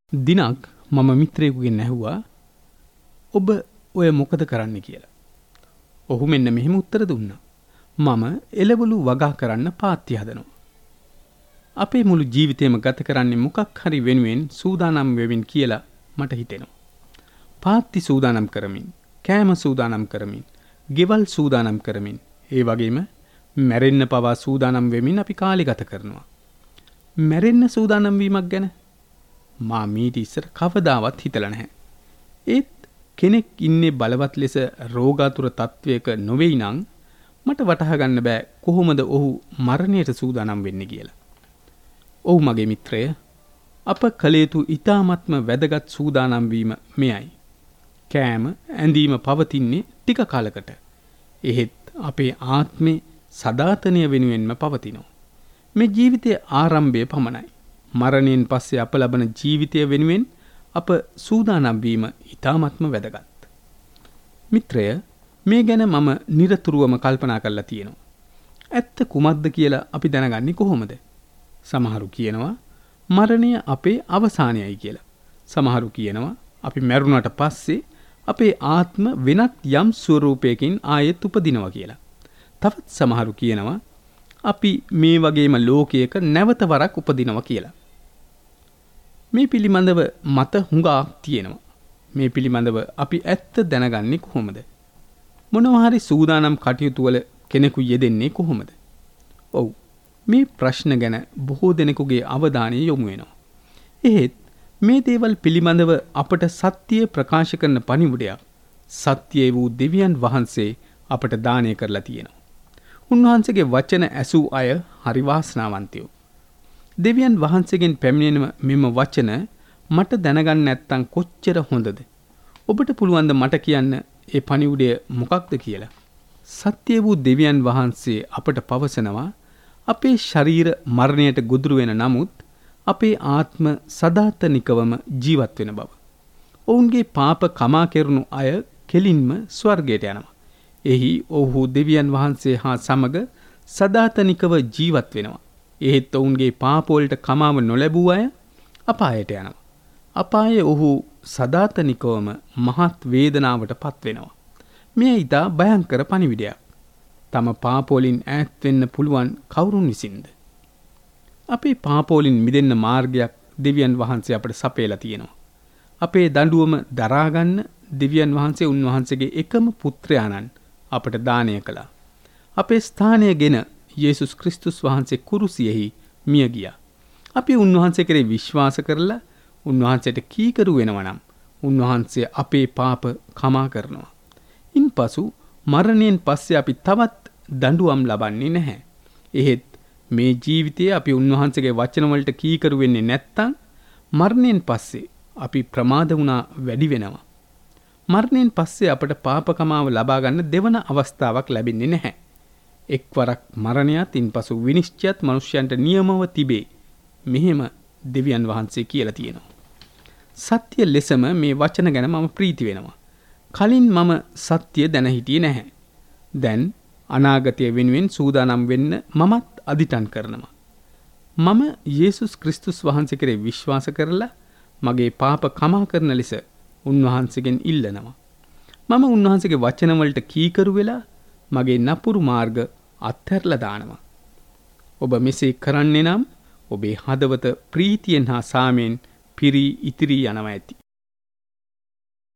දිනක් මම මිත්‍රයෙකුගෙන් ඇහුවා ඔබ ඔය මොකද කරන්න කියලා. ඔහු මෙන්න මෙහෙම උත්තර දුන්නා. මම එළවලු වගා කරන්න පාත්‍ය හදනවා. අපේ මුළු ජීවිතේම ගත කරන්නේ මොකක් හරි වෙනුවෙන් සූදානම් වෙමින් කියලා මට හිතෙනවා. පාත්‍ය සූදානම් කරමින්, කෑම සූදානම් කරමින්, ගෙවල් සූදානම් කරමින්, ඒ වගේම මැරෙන්න පවා සූදානම් වෙමින් අපි කාලය ගත කරනවා. මැරෙන්න සූදානම් වීමක් ගැන මා මීට ඉස්සර කවදාවත් හිතලා නැහැ. ඒත් කෙනෙක් ඉන්නේ බලවත් ලෙස රෝගාතුර තත්වයක නොවේයි නම් මට වටහා ගන්න බෑ කොහොමද ඔහු මරණයට සූදානම් වෙන්නේ කියලා. ඔහු මගේ මිත්‍රය. අප කළ යුතු ඊ타ත්ම වැදගත් සූදානම් වීම මෙයයි. කෑම, ඇඳීම පවතින්නේ ටික කාලයකට. එහෙත් අපේ ආත්මේ සදාතනිය වෙනුවෙන්ම පවතිනවා. මේ ජීවිතයේ ආරම්භය පමණයි. මරණයෙන් පස්සේ අප ලබන ජීවිතය වෙනුවෙන් අප සූදානම් වීම ඊ타ත්ම වැදගත්. මිත්‍රය, මේ ගැන මම නිරතුරුවම කල්පනා කරලා තියෙනවා. ඇත්ත කුමක්ද කියලා අපි දැනගන්නේ කොහොමද? සමහරු කියනවා මරණය අපේ අවසානයයි කියලා. සමහරු කියනවා අපි මැරුණාට පස්සේ අපේ ආත්ම වෙනත් යම් ස්වරූපයකින් ආයෙත් උපදිනවා කියලා. තවත් සමහරු කියනවා අපි මේ වගේම ලෝකයක නැවත වරක් උපදිනවා කියලා. මේ පිළිබඳව මත හුඟක් තියෙනවා. මේ පිළිබඳව අපි ඇත්ත දැනගන්නේ කොහොමද? මොනවා හරි සූදානම් කටයුතු වල කෙනෙකු යෙදෙන්නේ කොහොමද? ඔව්, මේ ප්‍රශ්න ගැන බොහෝ දෙනෙකුගේ අවධානය යොමු වෙනවා. එහෙත් මේ දේවල් පිළිබඳව අපට සත්‍ය ප්‍රකාශ කරන පණිවුඩයක් සත්‍යයේ වූ දෙවියන් වහන්සේ අපට දානය කරලා තියෙනවා. උන්වහන්සේගේ වචන ඇසූ අය හරි වාසනාවන්තයෝ. දෙවියන් වහන්සේගෙන් පැමිණෙන මෙම වචන මට දැනගන්න නැත්තම් කොච්චර හොඳද? ඔබට පුළුවන් ද මට කියන්න ඒ පණිවුඩය මොකක්ද කියලා? සත්‍ය වූ දෙවියන් වහන්සේ අපට පවසනවා අපේ ශරීර මරණයට ගොදුරු වෙන නමුත් අපේ ආත්ම සදාතනිකවම ජීවත් වෙන බව. ඔවුන්ගේ පාප කමා කෙරුණු අය කෙලින්ම ස්වර්ගයට යනවා. එහි ඔහු දෙවියන් වහන්සේ හා සමග සදාතනිකව ජීවත් වෙනවා. එහෙත් ඔවුන්ගේ පාප වලට කමාව නොලැබූ අය අපායට යනවා. අපායේ ඔහු සදාතනිකවම මහත් වේදනාවට පත් වෙනවා. මෙය ඊට භයංකර පණිවිඩයක්. තම පාප වලින් ඈත් වෙන්න පුළුවන් කවුරුන් විසින්ද? අපේ පාප වලින් මිදෙන්න මාර්ගයක් දෙවියන් වහන්සේ අපට සපයලා තියෙනවා. අපේ දඬුවම දරා ගන්න දෙවියන් වහන්සේ උන්වහන්සේගේ එකම පුත්‍රයාණන් අපට දානය කළා. අපේ ස්ථානයගෙන යේසුස් ක්‍රිස්තුස් වහන්සේ කුරුසියෙහි මිය ගියා. අපි උන්වහන්සේ කෙරෙහි විශ්වාස කරලා උන්වහන්සේට කීකරු වෙනවා නම් උන්වහන්සේ අපේ පාප කමා කරනවා. ඉන්පසු මරණයෙන් පස්සේ අපි තවත් දඬුවම් ලබන්නේ නැහැ. එහෙත් මේ ජීවිතයේ අපි උන්වහන්සේගේ වචන වලට කීකරු වෙන්නේ නැත්තම් මරණයෙන් පස්සේ අපි ප්‍රමාද වුණා වැඩි වෙනවා. මරණයෙන් පස්සේ අපට පාප කමාව ලබා ගන්න දෙවන අවස්ථාවක් ලැබෙන්නේ නැහැ. එක්වරක් මරණයත් ඉන්පසු විනිශ්චයත් මනුෂ්‍යයන්ට නියමව තිබේ. මෙහෙම දෙවියන් වහන්සේ කියලා තියෙනවා. සත්‍ය ලෙසම මේ වචන ගැන මම ප්‍රීති වෙනවා. කලින් මම සත්‍ය දැන හිටියේ නැහැ. දැන් අනාගතය වෙනුවෙන් සූදානම් වෙන්න මමත් අදිටන් කරනවා. මම යේසුස් ක්‍රිස්තුස් වහන්සේ කෙරෙහි විශ්වාස කරලා මගේ පාප කමා කරන ලෙස උන්වහන්සේගෙන් ඉල්ලනවා. මම උන්වහන්සේගේ වචන වලට කීකරු වෙලා මගේ නපුරු මාර්ග අත්හැරලා දානවා. ඔබ මෙසේ කරන්නේ නම් ඔබේ හදවත ප්‍රීතියෙන් හා සාමයෙන් පිරී ඉතිරී යනවා ඇති.